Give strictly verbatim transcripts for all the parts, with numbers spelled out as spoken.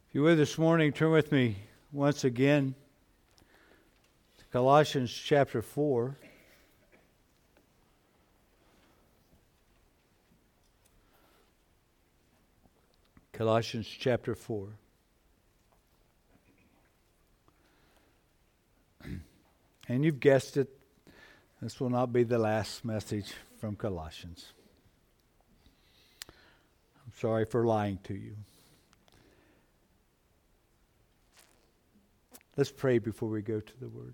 If you're with us this morning, turn with me once again to Colossians chapter four. Colossians chapter four. And you've guessed it, this will not be the last message from Colossians. I'm sorry for lying to you. Let's pray before we go to the Word.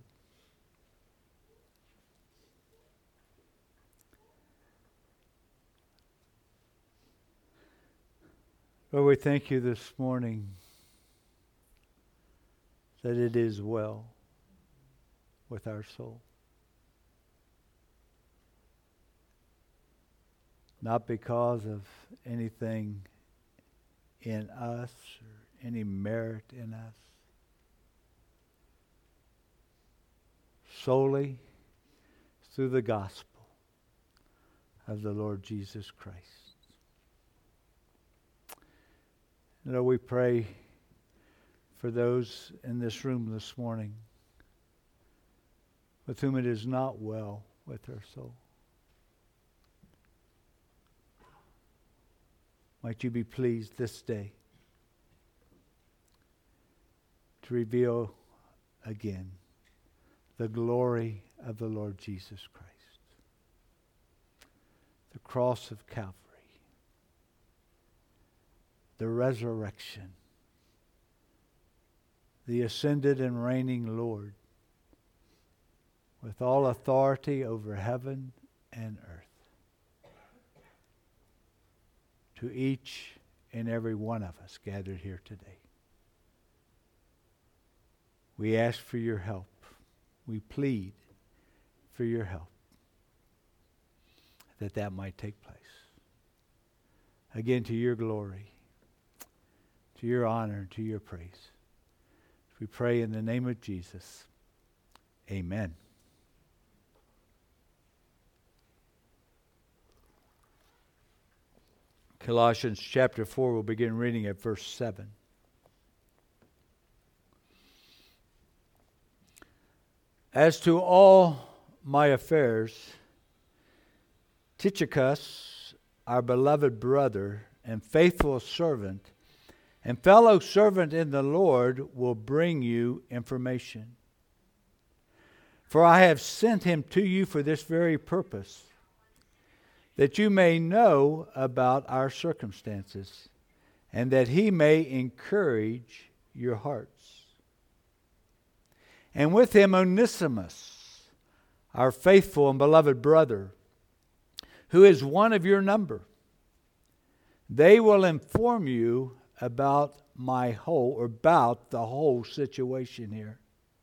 Lord, we thank you this morning that it is well with our soul. Not because of anything in us or any merit in us. Solely through the gospel of the Lord Jesus Christ. Lord, we pray for those in this room this morning with whom it is not well with their soul. Might you be pleased this day to reveal again the glory of the Lord Jesus Christ. The cross of Calvary. The resurrection. The ascended and reigning Lord with all authority over heaven and earth. To each and every one of us gathered here today. We ask for your help. We plead for your help that that might take place. Again, to your glory, to your honor, to your praise. We pray in the name of Jesus. Amen. Colossians chapter four, we'll begin reading at verse seven. As to all my affairs, Tychicus, our beloved brother and faithful servant and fellow servant in the Lord, will bring you information. For I have sent him to you for this very purpose, that you may know about our circumstances, and that he may encourage your hearts. And with him Onesimus, our faithful and beloved brother, who is one of your number. They will inform you about my whole, or about the whole situation here.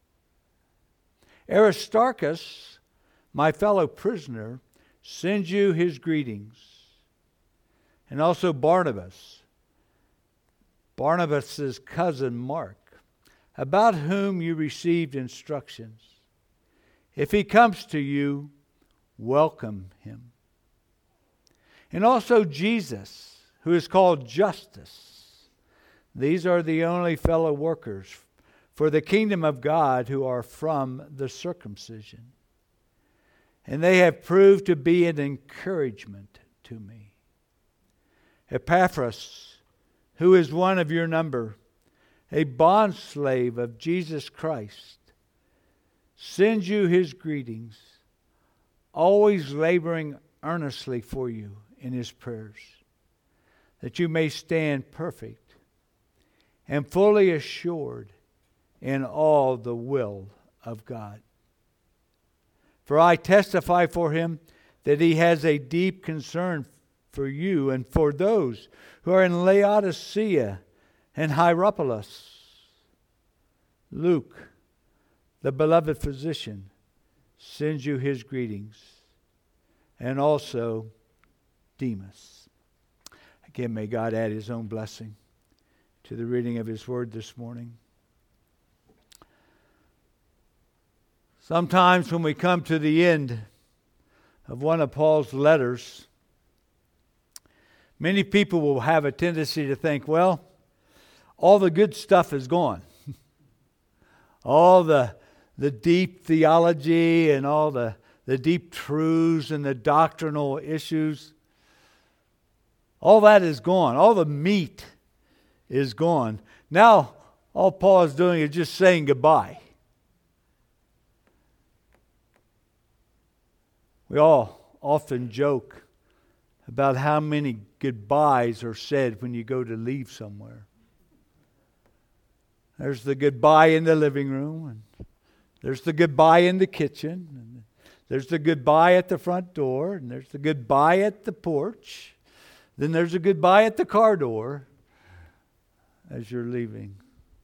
Aristarchus, my fellow prisoner, sends you his greetings. And also Barnabas, Barnabas' cousin Mark, about whom you received instructions. If he comes to you, welcome him. And also Jesus, who is called Justus. These are the only fellow workers for the kingdom of God who are from the circumcision. And they have proved to be an encouragement to me. Epaphras, who is one of your number, a bondslave of Jesus Christ, sends you his greetings, always laboring earnestly for you in his prayers, that you may stand perfect and fully assured in all the will of God. For I testify for him that he has a deep concern for you and for those who are in Laodicea and Hierapolis. Luke, the beloved physician, sends you his greetings, and also Demas. Again, may God add his own blessing to the reading of his word this morning. Sometimes when we come to the end of one of Paul's letters, many people will have a tendency to think, well, all the good stuff is gone. all the the deep theology and all the, the deep truths and the doctrinal issues, all that is gone. All the meat is gone. Now, all Paul is doing is just saying goodbye. We all often joke about how many goodbyes are said when you go to leave somewhere. There's the goodbye in the living room, and there's the goodbye in the kitchen, and there's the goodbye at the front door, and there's the goodbye at the porch. Then there's a goodbye at the car door as you're leaving.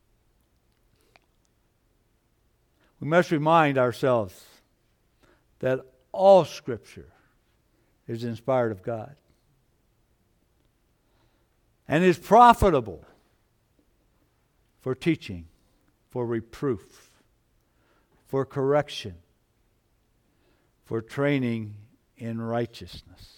We must remind ourselves that all Scripture is inspired of God and is profitable for teaching, for reproof, for correction, for training in righteousness.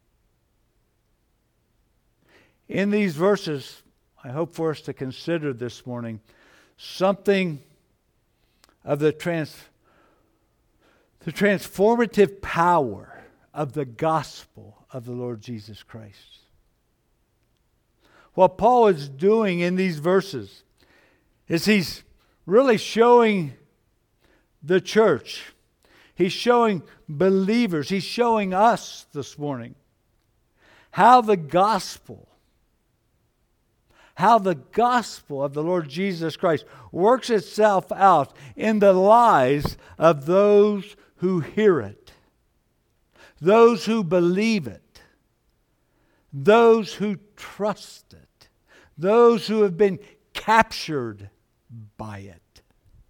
In these verses, I hope for us to consider this morning something of the trans, the transformative power of the gospel of the Lord Jesus Christ. What Paul is doing in these verses is he's really showing the church, he's showing believers, he's showing us this morning how the gospel How the gospel of the Lord Jesus Christ works itself out in the lives of those who hear it, those who believe it, those who trust it, those who have been captured by it.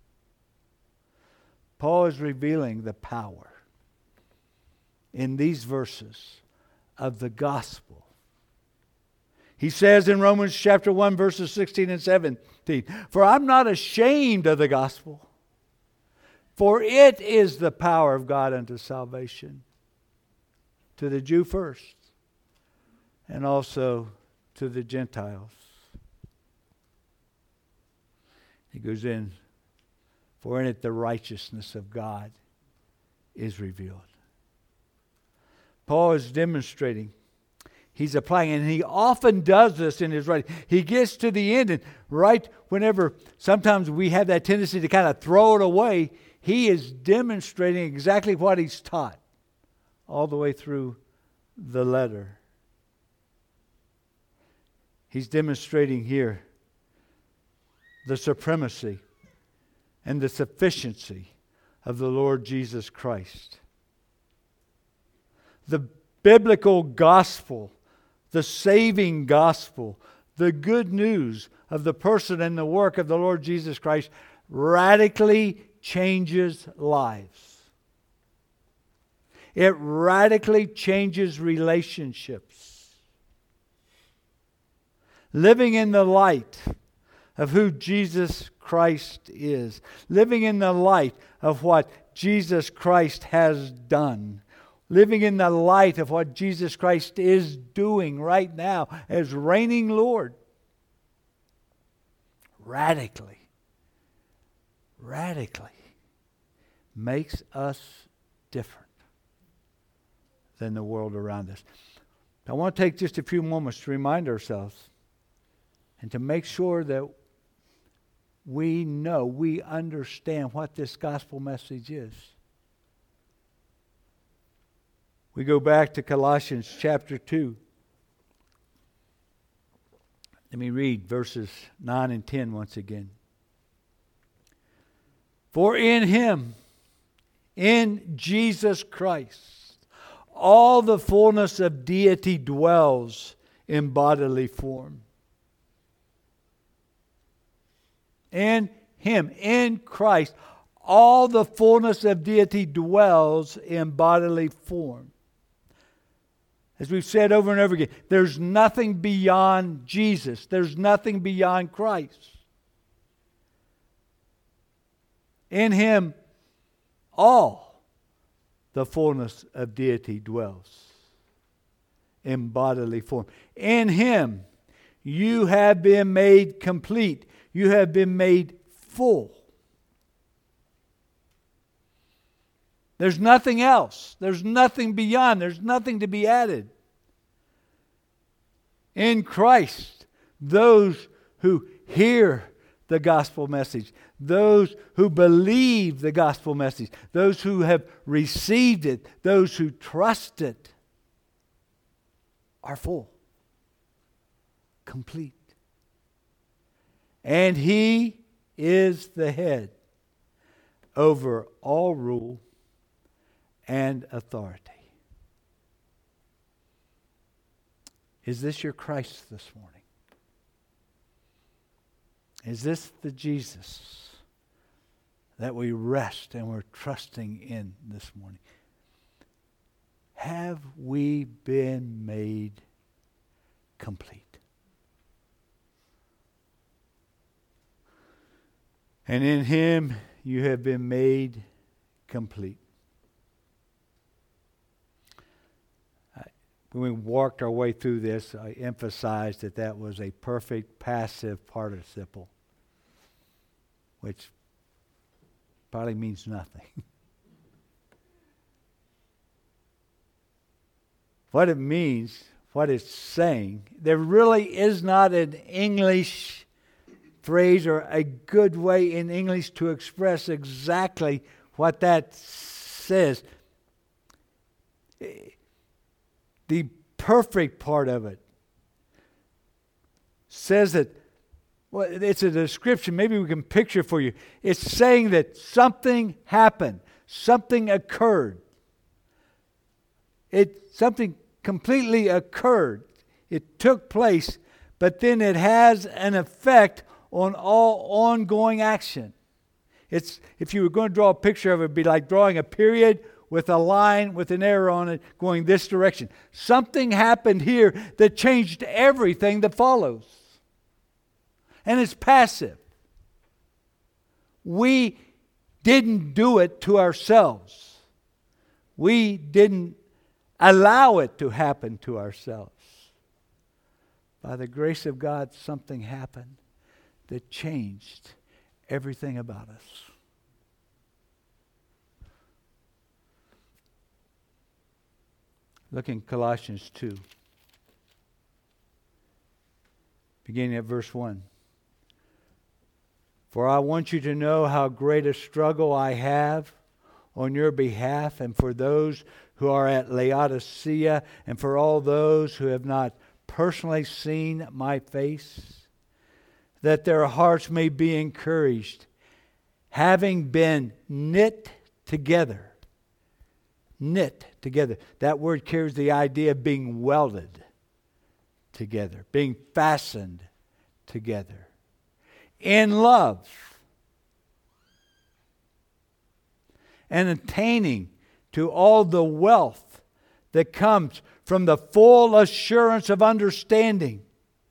Paul is revealing the power in these verses of the gospel. He says in Romans chapter one, verses sixteen and seventeen, "For I'm not ashamed of the gospel, for it is the power of God unto salvation, to the Jew first, and also to the Gentiles." He goes in, "For in it the righteousness of God is revealed." Paul is demonstrating, he's applying, and he often does this in his writing. He gets to the end, and right whenever sometimes we have that tendency to kind of throw it away, he is demonstrating exactly what he's taught all the way through the letter. He's demonstrating here the supremacy and the sufficiency of the Lord Jesus Christ. The biblical gospel, the saving gospel, the good news of the person and the work of the Lord Jesus Christ radically changes lives. It radically changes relationships. Living in the light of who Jesus Christ is, living in the light of what Jesus Christ has done, living in the light of what Jesus Christ is doing right now as reigning Lord, radically, radically makes us different than the world around us. I want to take just a few moments to remind ourselves and to make sure that we know, we understand what this gospel message is. We go back to Colossians chapter two. Let me read verses nine and ten once again. "For in Him, in Jesus Christ, all the fullness of deity dwells in bodily form." In Him, in Christ, all the fullness of deity dwells in bodily form. As we've said over and over again, there's nothing beyond Jesus. There's nothing beyond Christ. In Him, all the fullness of deity dwells in bodily form. In Him, You have been made complete. You have been made full. There's nothing else. There's nothing beyond. There's nothing to be added. In Christ, those who hear the gospel message, those who believe the gospel message, those who have received it, those who trust it, are full, complete. And He is the head over all rule and authority. Is this your Christ this morning? Is this the Jesus that we rest and we're trusting in this morning? Have we been made complete? And in Him you have been made complete. When we walked our way through this, I emphasized that that was a perfect passive participle, which probably means nothing. What it means, what it's saying, there really is not an English phrase or a good way in English to express exactly what that says. The perfect part of it says that, well, it's a description. Maybe we can picture for you. It's saying that something happened. Something occurred. It something completely occurred. It took place, but then it has an effect on all ongoing action. It's, if you were going to draw a picture of it, it'd be like drawing a period with a line with an arrow on it going this direction. Something happened here that changed everything that follows. And it's passive. We didn't do it to ourselves. We didn't allow it to happen to ourselves. By the grace of God, something happened that changed everything about us. Look in Colossians two, beginning at verse one. For I want you to know how great a struggle I have on your behalf, and for those who are at Laodicea, and for all those who have not personally seen my face, that their hearts may be encouraged, having been knit together. Knit together. That word carries the idea of being welded together, being fastened together in love, and attaining to all the wealth that comes from the full assurance of understanding,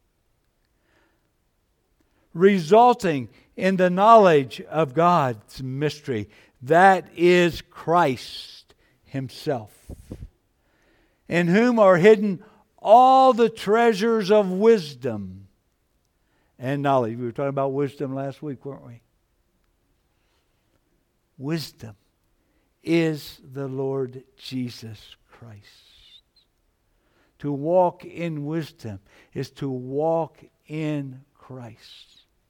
resulting in the knowledge of God's mystery, that is Christ Himself, in whom are hidden all the treasures of wisdom and knowledge. We were talking about wisdom last week, weren't we? Wisdom is the Lord Jesus Christ. To walk in wisdom is to walk in Christ.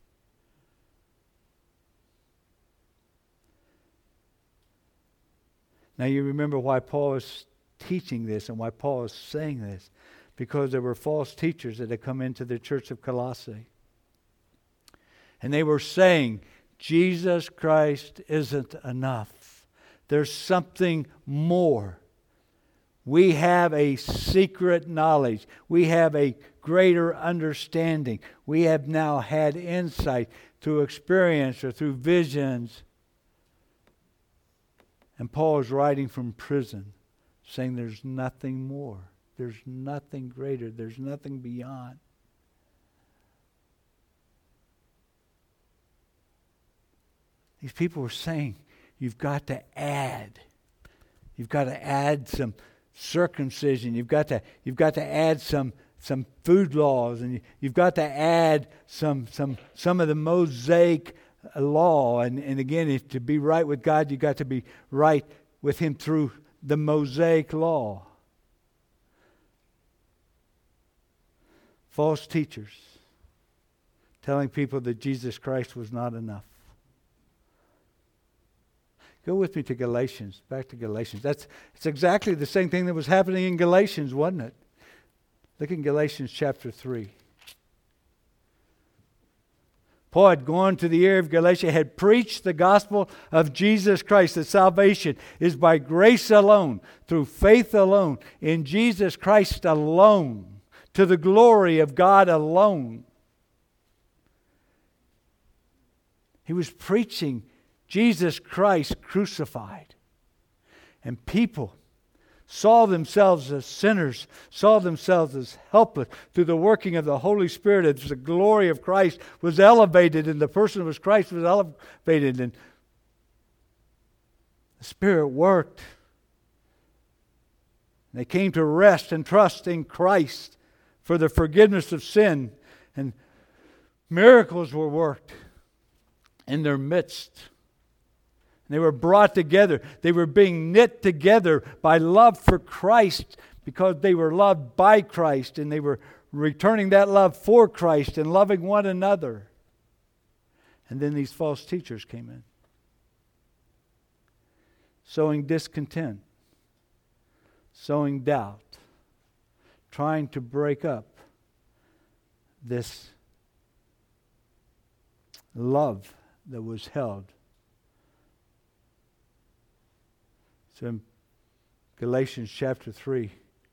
Now you remember why Paul is teaching this and why Paul is saying this. Because there were false teachers that had come into the church of Colossae. And they were saying, Jesus Christ isn't enough. There's something more. We have a secret knowledge. We have a greater understanding. We have now had insight through experience or through visions. And Paul is writing from prison, saying there's nothing more. There's nothing greater. There's nothing beyond. These people were saying, you've got to add. You've got to add some circumcision. You've got to, you've got to add some some food laws, and you, you've got to add some some some of the Mosaic law. And, and again, if to be right with God, you've got to be right with Him through the Mosaic law. False teachers telling people that Jesus Christ was not enough. Go with me to Galatians, back to Galatians. That's it's exactly the same thing that was happening in Galatians, wasn't it? Look in Galatians chapter three. Paul had gone to the area of Galatia, had preached the gospel of Jesus Christ, that salvation is by grace alone, through faith alone, in Jesus Christ alone, to the glory of God alone. He was preaching Jesus Christ crucified. And people saw themselves as sinners, saw themselves as helpless through the working of the Holy Spirit as the glory of Christ was elevated and the person of Christ was elevated and the Spirit worked. They came to rest and trust in Christ for the forgiveness of sin, and miracles were worked in their midst. They were brought together. They were being knit together by love for Christ because they were loved by Christ, and they were returning that love for Christ and loving one another. And then these false teachers came in, sowing discontent, sowing doubt, trying to break up this love that was held. So in Galatians chapter three,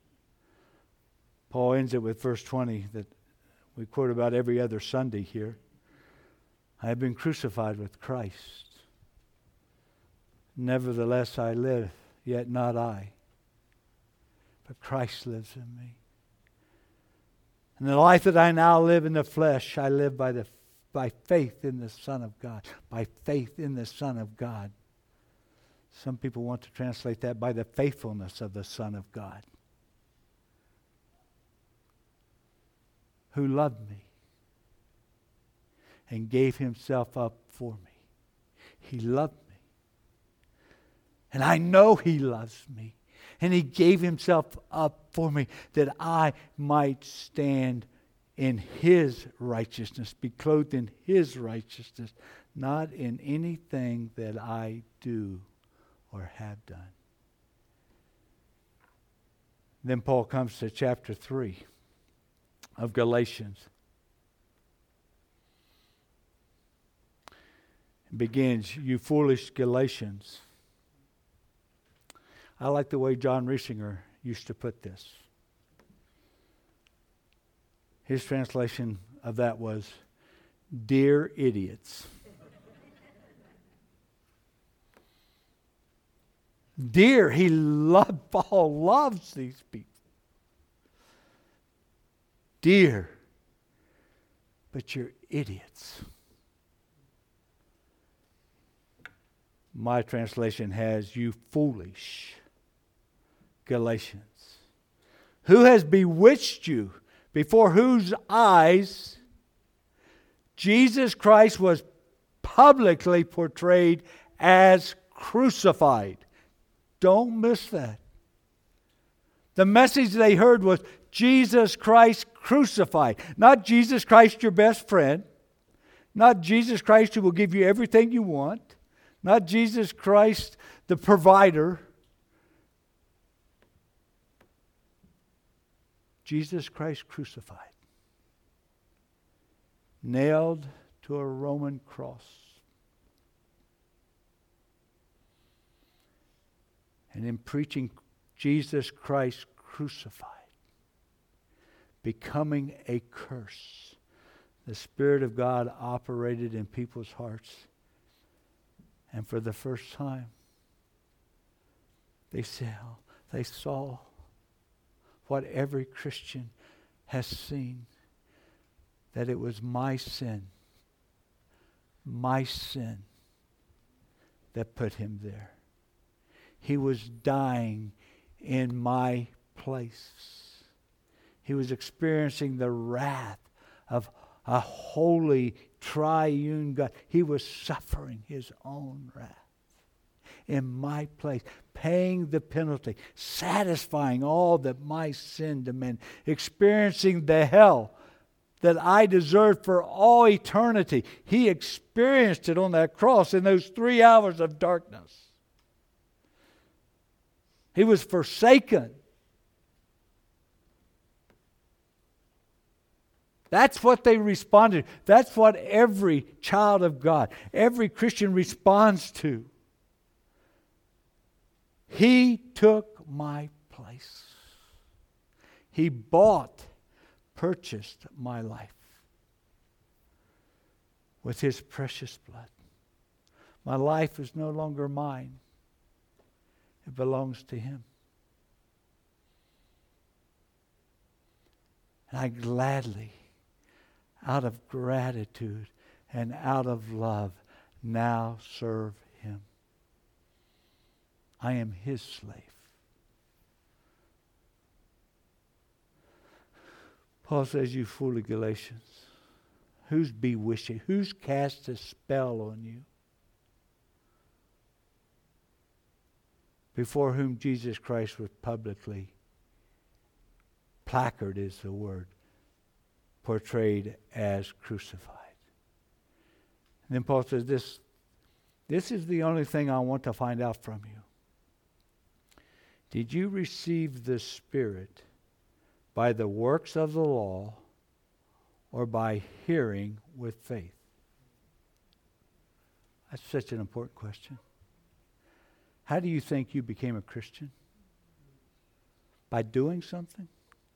Paul ends it with verse twenty that we quote about every other Sunday here. I have been crucified with Christ. Nevertheless I live, yet not I, but Christ lives in me. And the life that I now live in the flesh, I live by the by faith in the Son of God. By faith in the Son of God. Some people want to translate that by the faithfulness of the Son of God, who loved me and gave Himself up for me. He loved me. And I know He loves me. And He gave Himself up for me that I might stand in His righteousness, be clothed in His righteousness, not in anything that I do or have done. Then Paul comes to chapter three of Galatians. It begins, you foolish Galatians. I like the way John Riesinger used to put this. His translation of that was, dear idiots. Dear, he loved, Paul loves these people. Dear, but you're idiots. My translation has, you foolish Galatians. Who has bewitched you, before whose eyes Jesus Christ was publicly portrayed as crucified? Don't miss that. The message they heard was Jesus Christ crucified. Not Jesus Christ, your best friend. Not Jesus Christ who will give you everything you want. Not Jesus Christ, the provider. Jesus Christ crucified. Nailed to a Roman cross. And in preaching Jesus Christ crucified, becoming a curse, the Spirit of God operated in people's hearts. And for the first time, they saw, they saw what every Christian has seen, that it was my sin, my sin that put Him there. He was dying in my place. He was experiencing the wrath of a holy triune God. He was suffering his own wrath in my place, paying the penalty, satisfying all that my sin demanded, experiencing the hell that I deserved for all eternity. He experienced it on that cross in those three hours of darkness. He was forsaken. That's what they responded. That's what every child of God, every Christian responds to. He took my place. He bought, purchased my life with his precious blood. My life is no longer mine. It belongs to him. And I gladly, out of gratitude and out of love, now serve him. I am his slave. Paul says, you foolish Galatians, who's bewitching? Who's cast a spell on you? Before whom Jesus Christ was publicly, placard is the word, portrayed as crucified. And then Paul says, this, this is the only thing I want to find out from you. Did you receive the Spirit by the works of the law or by hearing with faith? That's such an important question. How do you think you became a Christian? By doing something?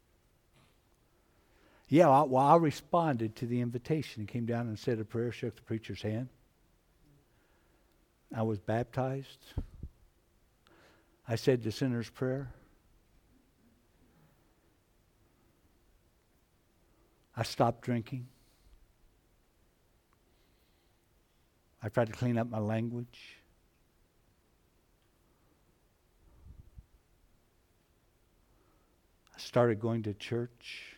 Yeah, I, well, I responded to the invitation and came down and said a prayer, shook the preacher's hand. I was baptized. I said the sinner's prayer. I stopped drinking. I tried to clean up my language. I started going to church.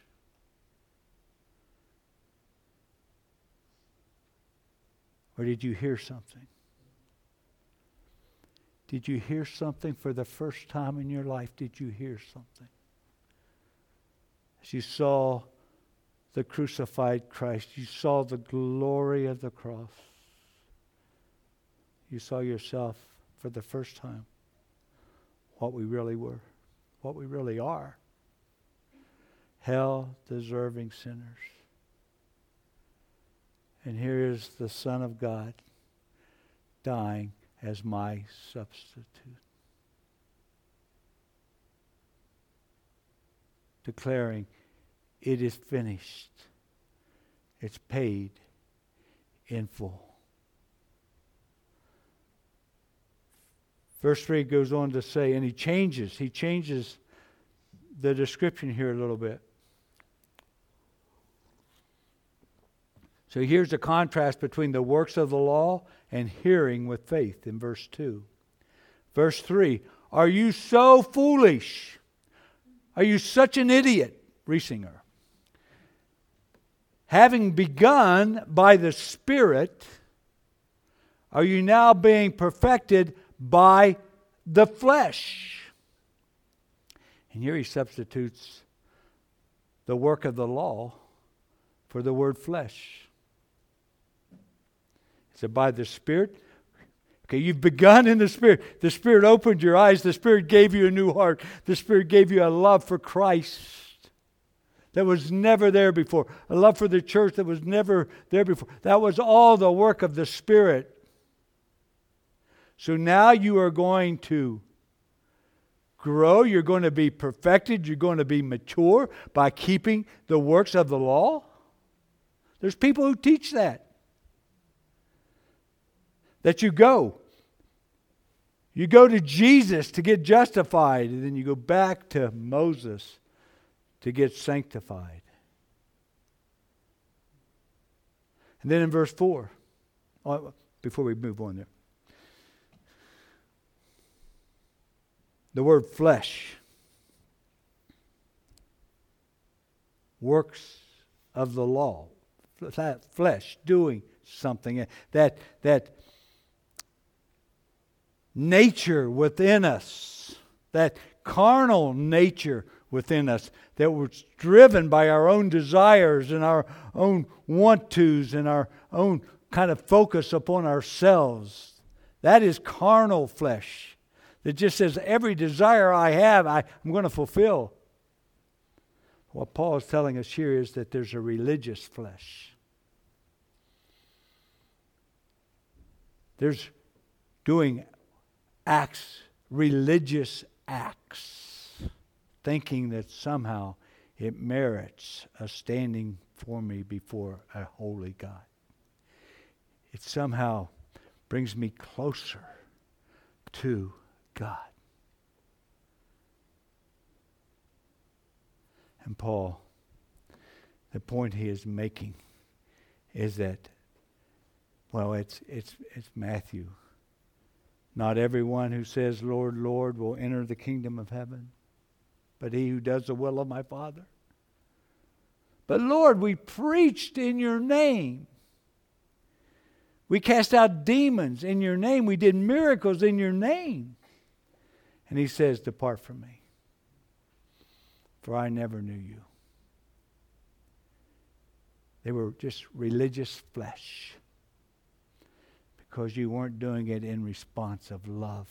Or did you hear something? Did you hear something for the first time in your life? Did you hear something? As you saw the crucified Christ, you saw the glory of the cross. You saw yourself for the first time, what we really were, what we really are. Hell-deserving sinners. And here is the Son of God dying as my substitute. Declaring, it is finished. It's paid in full. Verse three goes on to say, and he changes, he changes the description here a little bit. So here's the contrast between the works of the law and hearing with faith in verse two. Verse three, are you so foolish? Are you such an idiot? Riesinger. Having begun by the Spirit, are you now being perfected by the flesh? And here he substitutes the work of the law for the word flesh. He said, by the Spirit. Okay, you've begun in the Spirit. The Spirit opened your eyes. The Spirit gave you a new heart. The Spirit gave you a love for Christ that was never there before. A love for the church that was never there before. That was all the work of the Spirit. So now you are going to grow. You're going to be perfected. You're going to be mature by keeping the works of the law. There's people who teach that. That you go. You go to Jesus to get justified, and then you go back to Moses to get sanctified. And then in verse four, before we move on there, the word flesh. works of the law, that flesh doing something, that that nature within us, that carnal nature within us that was driven by our own desires and our own want-tos and our own kind of focus upon ourselves. That is carnal flesh that just says every desire I have, I, I'm going to fulfill. What Paul is telling us here is that there's a religious flesh. There's doing acts, religious acts, thinking that somehow it merits a standing for me before a holy God. It somehow brings me closer to God. And Paul, the point he is making is that, well, it's it's it's Matthew. Not everyone who says, Lord, Lord, will enter the kingdom of heaven, but he who does the will of my Father. But Lord, we preached in your name. We cast out demons in your name. We did miracles in your name. And he says, depart from me, for I never knew you. They were just religious flesh, because you weren't doing it in response of love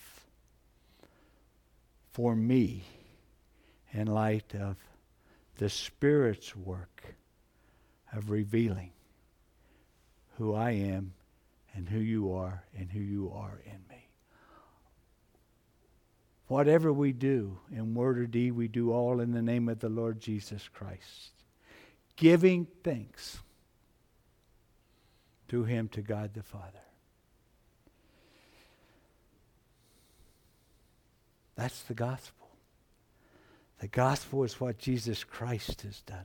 for me in light of the Spirit's work of revealing who I am and who you are and who you are in me. Whatever we do in word or deed, we do all in the name of the Lord Jesus Christ, giving thanks through him to God the Father. That's the gospel. The gospel is what Jesus Christ has done.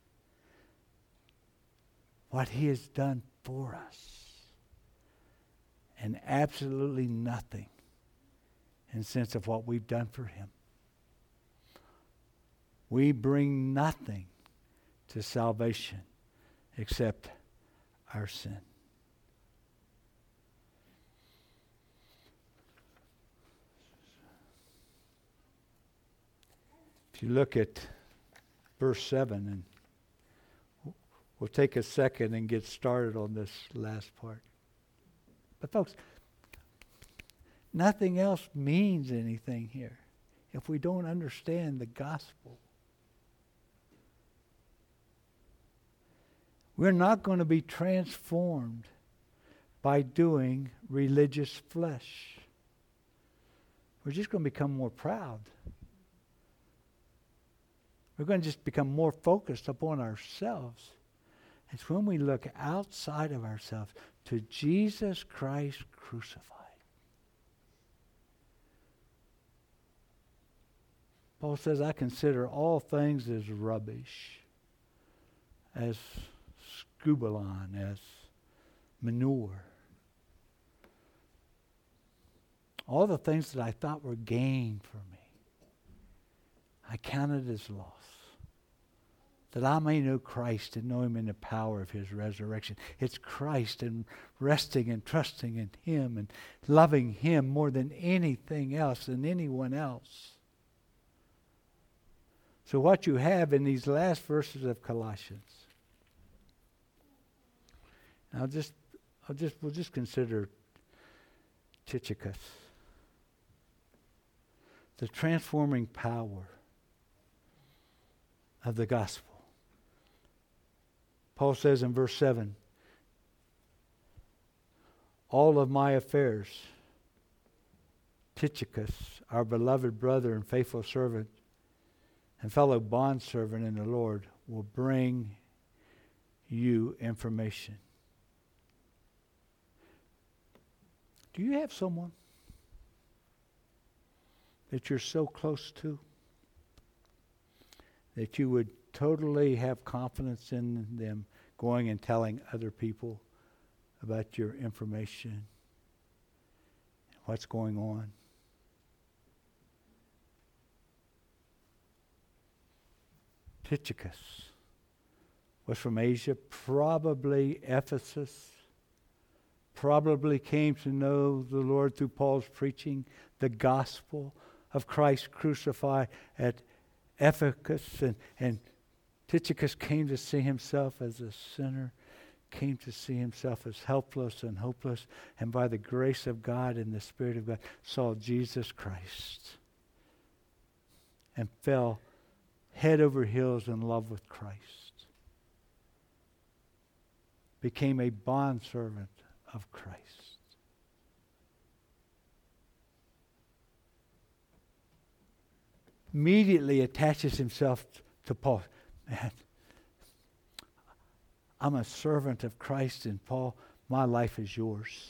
What he has done for us. And absolutely nothing in sense of what we've done for him. We bring nothing to salvation except our sin. If you look at verse seven, and we'll take a second and get started on this last part. But folks, nothing else means anything here if we don't understand the gospel. We're not going to be transformed by doing religious flesh. We're just going to become more proud. We're going to just become more focused upon ourselves. It's when we look outside of ourselves to Jesus Christ crucified. Paul says, I consider all things as rubbish, as scubalon, as manure. All the things that I thought were gain for me, I counted as loss, that I may know Christ and know him in the power of his resurrection. It's Christ and resting and trusting in him and loving him more than anything else, than anyone else. So what you have in these last verses of Colossians, I'll just, I'll just, we'll just consider Tychicus, the transforming power of the gospel. Paul says in verse seven, all of my affairs, Tychicus, our beloved brother and faithful servant and fellow bondservant in the Lord, will bring you information. Do you have someone that you're so close to that you would totally have confidence in them going and telling other people about your information, what's going on? Tychicus, was from Asia, probably Ephesus, probably came to know the Lord through Paul's preaching the gospel of Christ crucified at Ephesus, and, and Tychicus came to see himself as a sinner, came to see himself as helpless and hopeless, and by the grace of God and the Spirit of God saw Jesus Christ and fell head over heels in love with Christ. Became a bondservant of Christ. Immediately attaches himself to Paul. Man, I'm a servant of Christ, and Paul, my life is yours.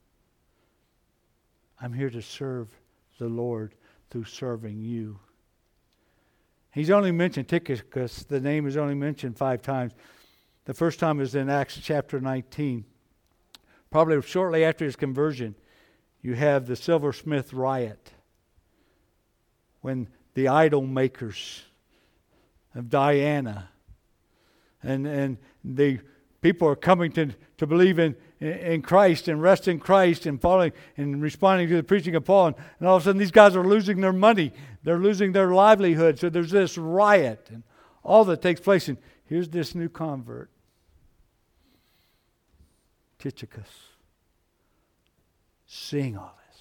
I'm here to serve the Lord through serving you. He's only mentioned Tychicus. The name is only mentioned five times. The first time is in Acts chapter nineteen. Probably shortly after his conversion, you have the silversmith riot, when the idol makers of Diana and and the people are coming to, to believe in, in Christ and rest in Christ and following and responding to the preaching of Paul. And, and all of a sudden these guys are losing their money. They're losing their livelihood. So there's this riot and all that takes place. And here's this new convert, Tychicus, seeing all this.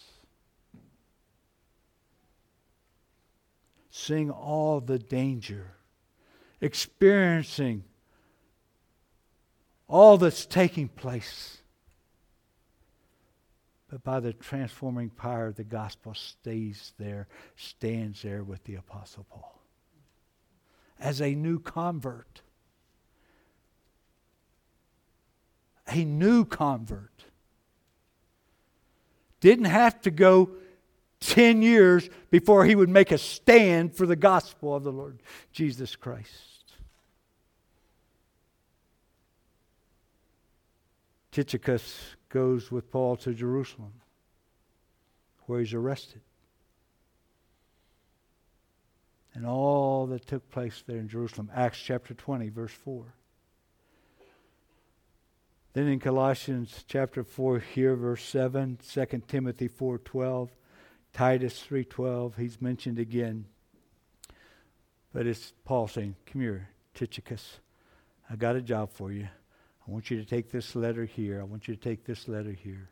Seeing all the danger. Experiencing all that's taking place. But by the transforming power of the gospel stays there, stands there with the Apostle Paul. As a new convert. A new convert. Didn't have to go ten years before he would make a stand for the gospel of the Lord Jesus Christ. Tychicus goes with Paul to Jerusalem, where he's arrested. And all that took place there in Jerusalem. Acts chapter twenty, verse four. Then in Colossians chapter four here, verse seven, Second Timothy four twelve, Titus three twelve, he's mentioned again. But it's Paul saying, come here, Tychicus, I got a job for you. I want you to take this letter here. I want you to take this letter here.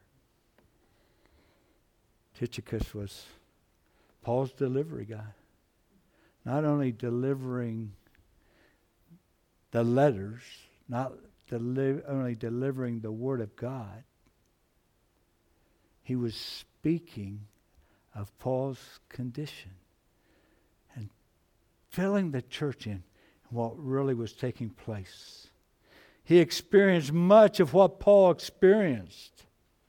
Tychicus was Paul's delivery guy. Not only delivering the letters, not deli- only delivering the Word of God, he was speaking of Paul's condition and filling the church in what really was taking place. He experienced much of what Paul experienced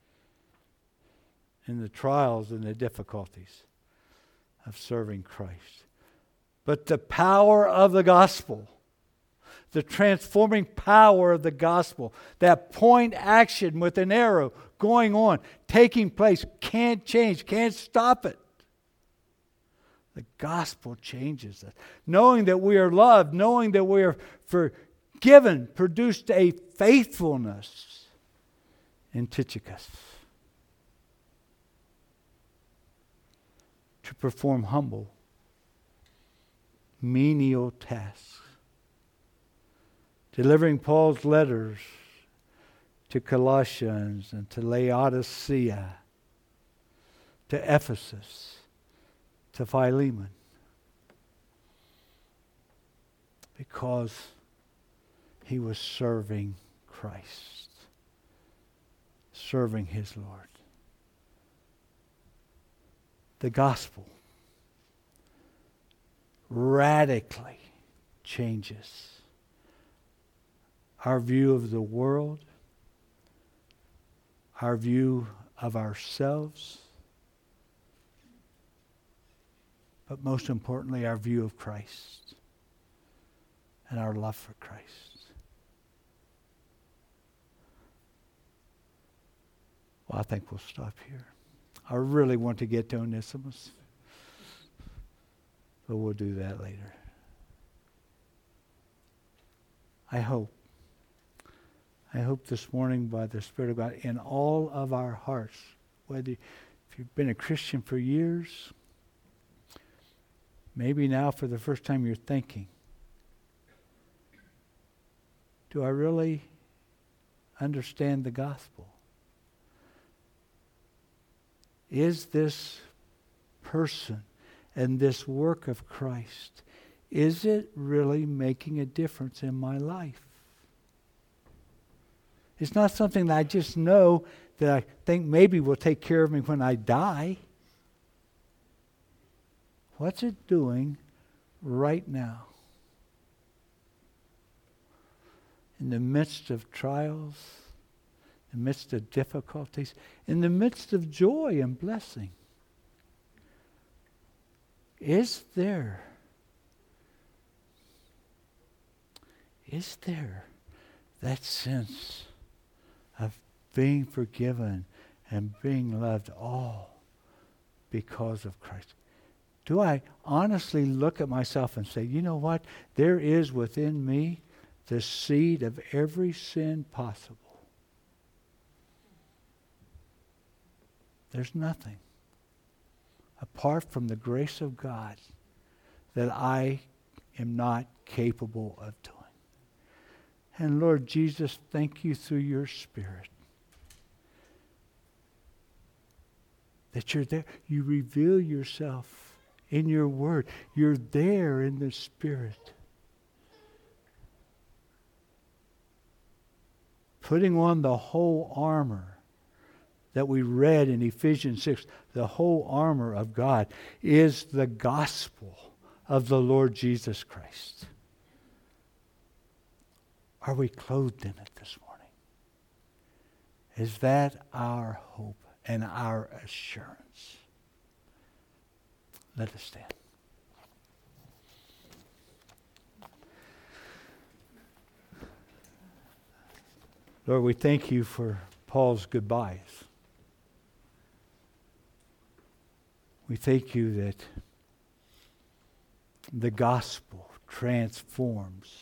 in the trials and the difficulties of serving Christ. But the power of the gospel, the transforming power of the gospel, that point action with an arrow going on, taking place, can't change, can't stop it. The gospel changes us. Knowing that we are loved, knowing that we are forgiven, produced a faithfulness in Tychicus to perform humble, menial tasks. Delivering Paul's letters to Colossians and to Laodicea, to Ephesus, to Philemon. Because he was serving Christ, serving his Lord. The gospel radically changes our view of the world, our view of ourselves, but most importantly, our view of Christ and our love for Christ. Well, I think we'll stop here. I really want to get to Onesimus, but we'll do that later. I hope I hope this morning by the Spirit of God in all of our hearts, whether if you've been a Christian for years, maybe now for the first time you're thinking, do I really understand the gospel? Is this person and this work of Christ, is it really making a difference in my life? It's not something that I just know that I think maybe will take care of me when I die. What's it doing right now? In the midst of trials, in the midst of difficulties, in the midst of joy and blessing, is there, is there that sense of being forgiven and being loved all because of Christ? Do I honestly look at myself and say, you know what? There is within me the seed of every sin possible. There's nothing apart from the grace of God that I am not capable of doing. And Lord Jesus, thank you through your Spirit that you're there. You reveal yourself in your word. You're there in the Spirit. Putting on the whole armor that we read in Ephesians six, the whole armor of God is the gospel of the Lord Jesus Christ. Are we clothed in it this morning? Is that our hope and our assurance? Let us stand. Lord, we thank you for Paul's goodbyes. We thank you that the gospel transforms,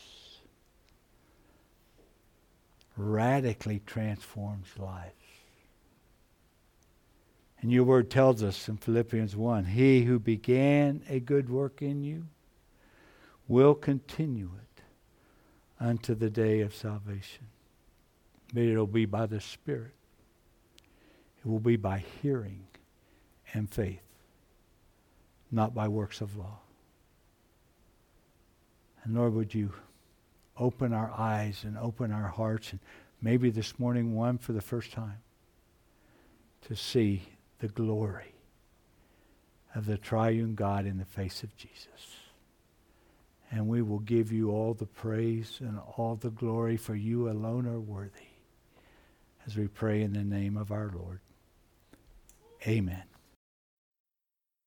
radically transforms lives. And your word tells us in Philippians one, he who began a good work in you will continue it unto the day of salvation. But it will be by the Spirit. It will be by hearing and faith, not by works of law. And Lord, would you open our eyes and open our hearts, and maybe this morning one for the first time, to see the glory of the triune God in the face of Jesus. And we will give you all the praise and all the glory, for you alone are worthy, as we pray in the name of our Lord. Amen.